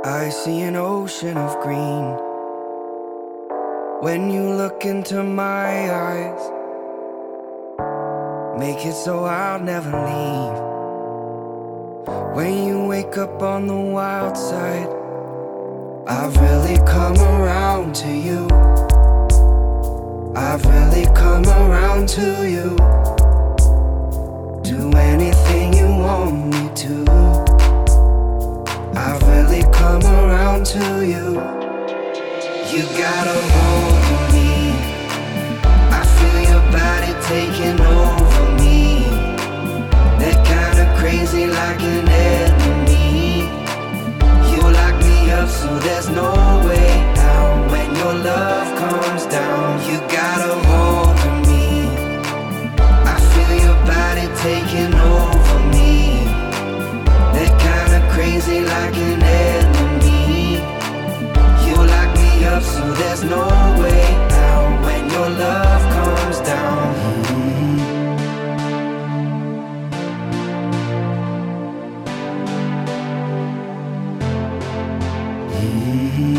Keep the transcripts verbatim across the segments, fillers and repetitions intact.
I see an ocean of green when you look into my eyes. Make it so I'll never leave. When you wake up on the wild side, I've really come around to you. I've really come around to you. Do anything you want me to. I've really come around to you. You got a hold of me. I feel your body taking over me. That kind of crazy like an enemy. You lock me up so there's no way out. When your love comes down, you got a hold of me. I feel your body taking over me. That kind of crazy like an enemy. You lock me up so there's no way out. When your love comes down. Mm-hmm. Mm-hmm.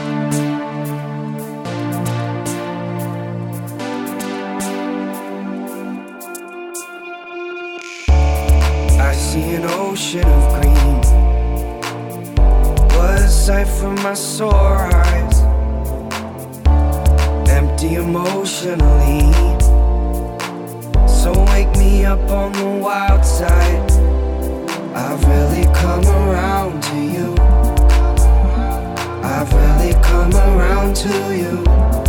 I see an ocean of green. What a sight for my sore eyes. Empty emotionally. So wake me up on the wild side. I've really come around to you. I've really come around to you.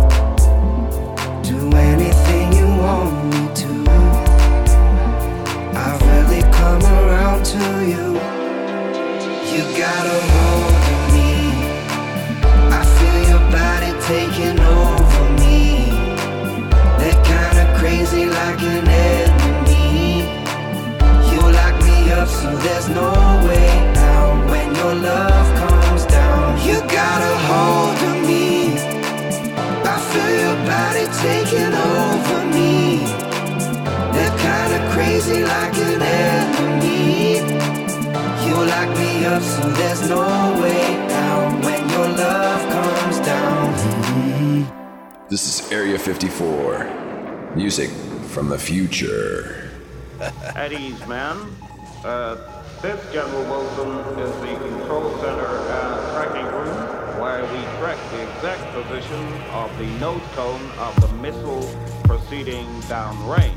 Do anything you want me to. I've really come around to you. You got a hold of me. I feel your body taking over me. That kind of crazy like an enemy. You lock me up so there's no way out. When your love comes down, you got a hold of me. I feel your body taking over me. That kind of crazy like an enemy. You lock me up so there's no way out. When your love comes down. Mm-hmm. This is Area fifty-four. Music from the future. At ease, man. Uh, this, General Wilson, is the control center and tracking room where we track the exact position of the nose cone of the missile proceeding downrange.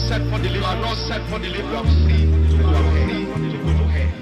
set for deliverance. You are not set for deliverance. You are free to go to hell. To go to hell.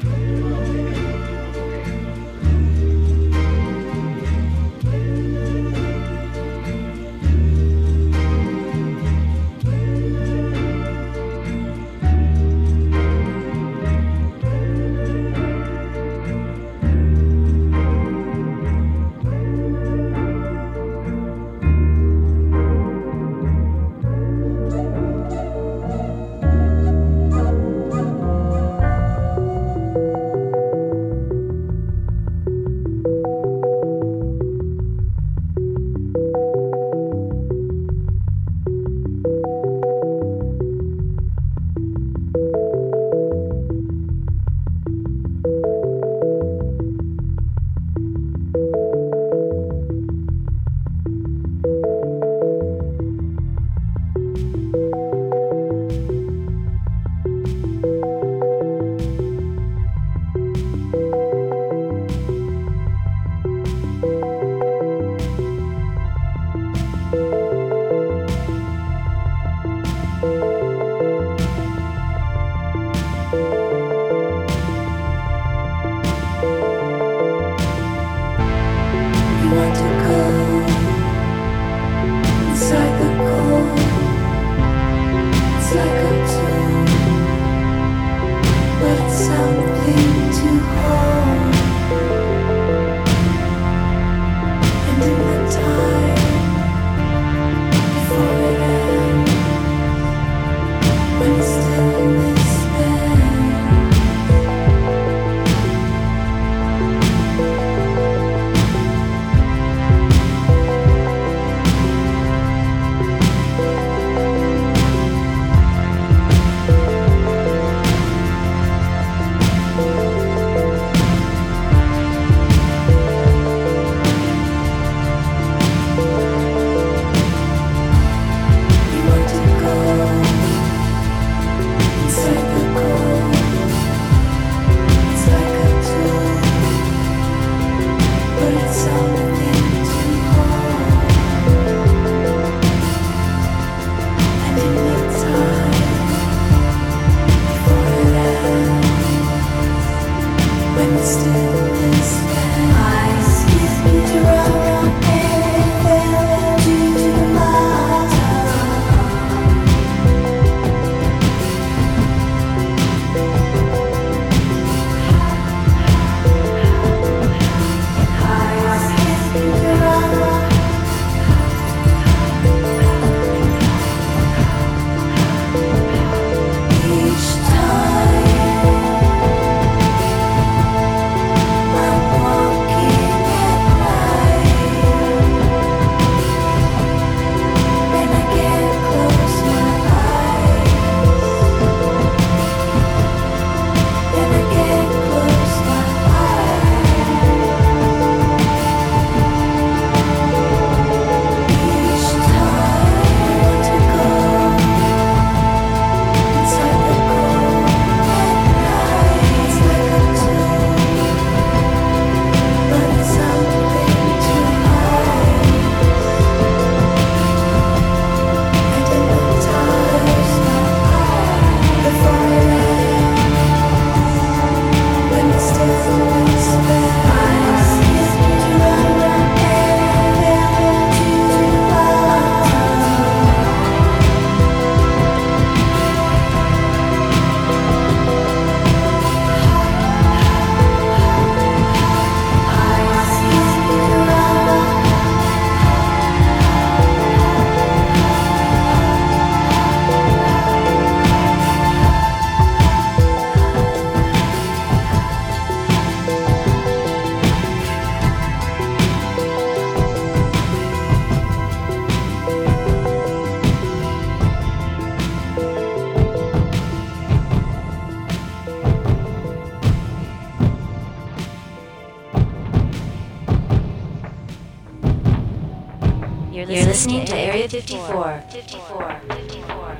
You're listening to Area fifty-four. fifty-four. fifty-four.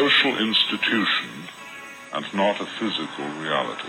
social institution and not a physical reality.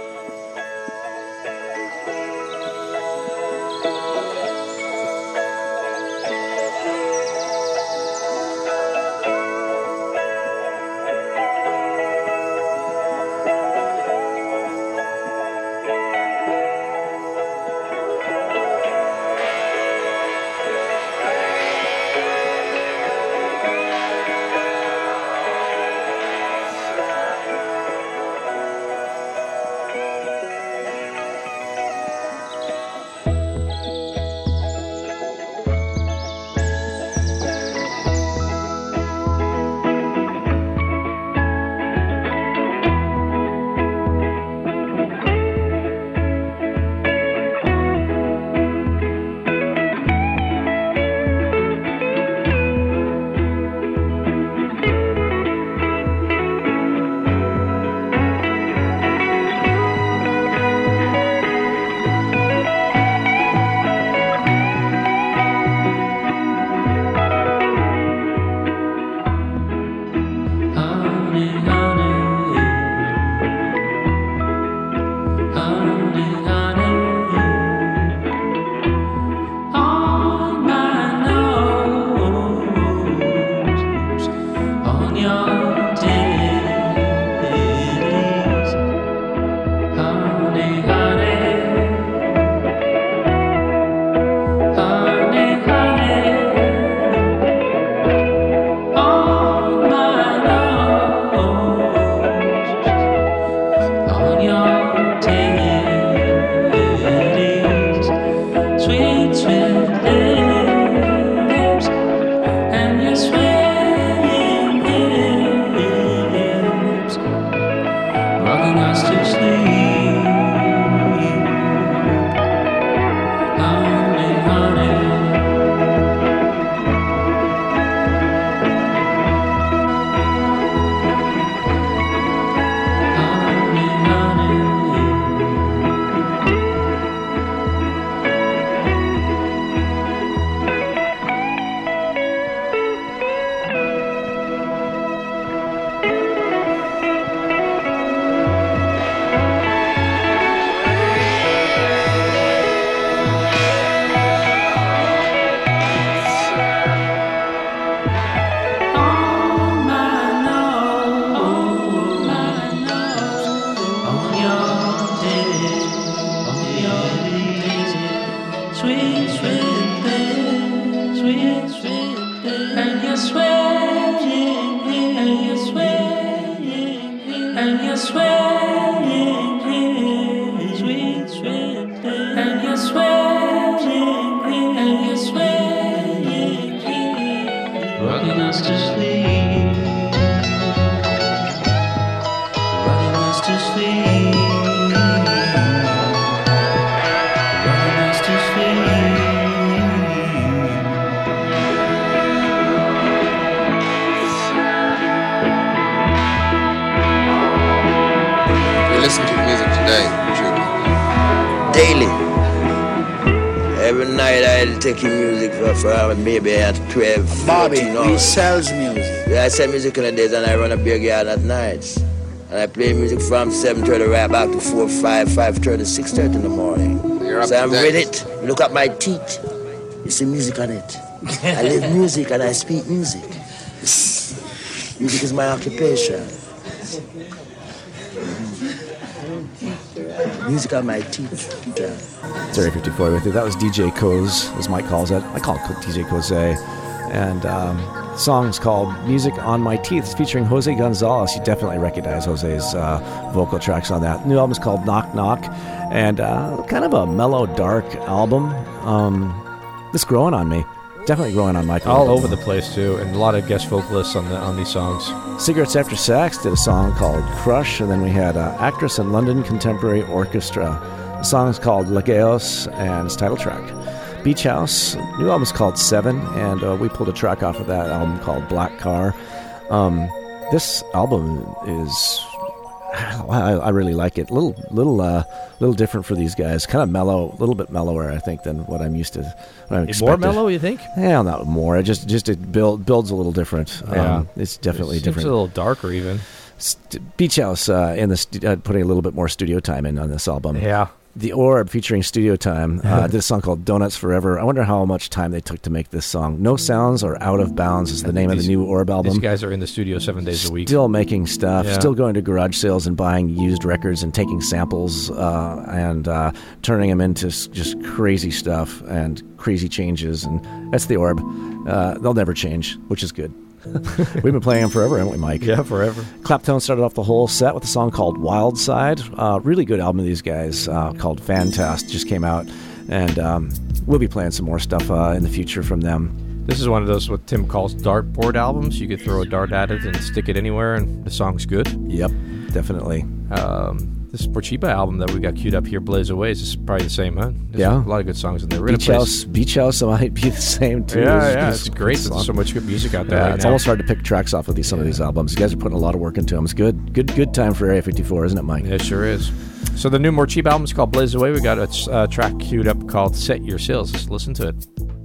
Maybe at twelve, Bobby, fourteen hours. he sells music. Yeah, I sell music in the days and I run a beer garden at nights. And I play music from seven thirty right back to four, five, five thirty, six thirty in the morning. You're so I'm with it. Look at my teeth. You see music on it. I live music and I speak music. Music is my occupation. Music on my teeth. It's Area fifty-four with you. That was D J Koze, as Mike calls it. I call it D J Koze. And um, the song's called Music on My Teeth. It's featuring Jose Gonzalez. You definitely recognize Jose's uh, vocal tracks on that. The new album's called Knock Knock. And uh, kind of a mellow, dark album. Um, it's growing on me. Definitely growing on Michael. All over the place, too. And a lot of guest vocalists on the on these songs. Cigarettes After Sex did a song called Crush. And then we had uh, Actress and London Contemporary Orchestra. The song's called Lageos and its title track. Beach House, new album's called Seven, and uh, we pulled a track off of that album called Black Car. Um, this album is I, I really like it. Little, little, uh, little different for these guys. Kind of mellow, a little bit mellower, I think, than what I'm used to. What I'm more mellow, you think? Yeah, not more. It just, just it build, builds a little different. Yeah, um, it's definitely it different. It's a little darker, even. St- Beach House uh, in the st- uh, putting a little bit more studio time in on this album. Yeah. The Orb featuring studio time. Uh, did a song called Donuts Forever. I wonder how much time they took to make this song. No Sounds or Out of Bounds is the name these, of the new Orb album. These guys are in the studio seven days a week. Still making stuff. Yeah. Still going to garage sales and buying used records and taking samples uh, and uh, turning them into just crazy stuff and crazy changes. And that's the Orb. Uh, they'll never change, which is good. We've been playing them forever, haven't we, Mike? Yeah, forever. Claptone started off the whole set with a song called Wild Side. Uh, really good album of these guys uh, called Fantast. Just came out. And um, we'll be playing some more stuff uh, in the future from them. This is one of those what Tim calls dartboard albums. You could throw a dart at it and stick it anywhere, and the song's good. Yep, definitely. Um, this Porchiba album that we got queued up here, Blaze Away, is probably the same, huh? There's yeah. a lot of good songs in there. Beach House, Beach House might be the same, too. Yeah, it's, yeah, it's, it's great. There's so much good music out there yeah, right It's now. almost hard to pick tracks off of these some yeah. of these albums. You guys are putting a lot of work into them. It's good. Good good time for Area fifty-four, isn't it, Mike? Yeah, it sure is. So the new More Cheap album is called Blaze Away. We got a uh, track queued up called Set Your Sails. Let's listen to it.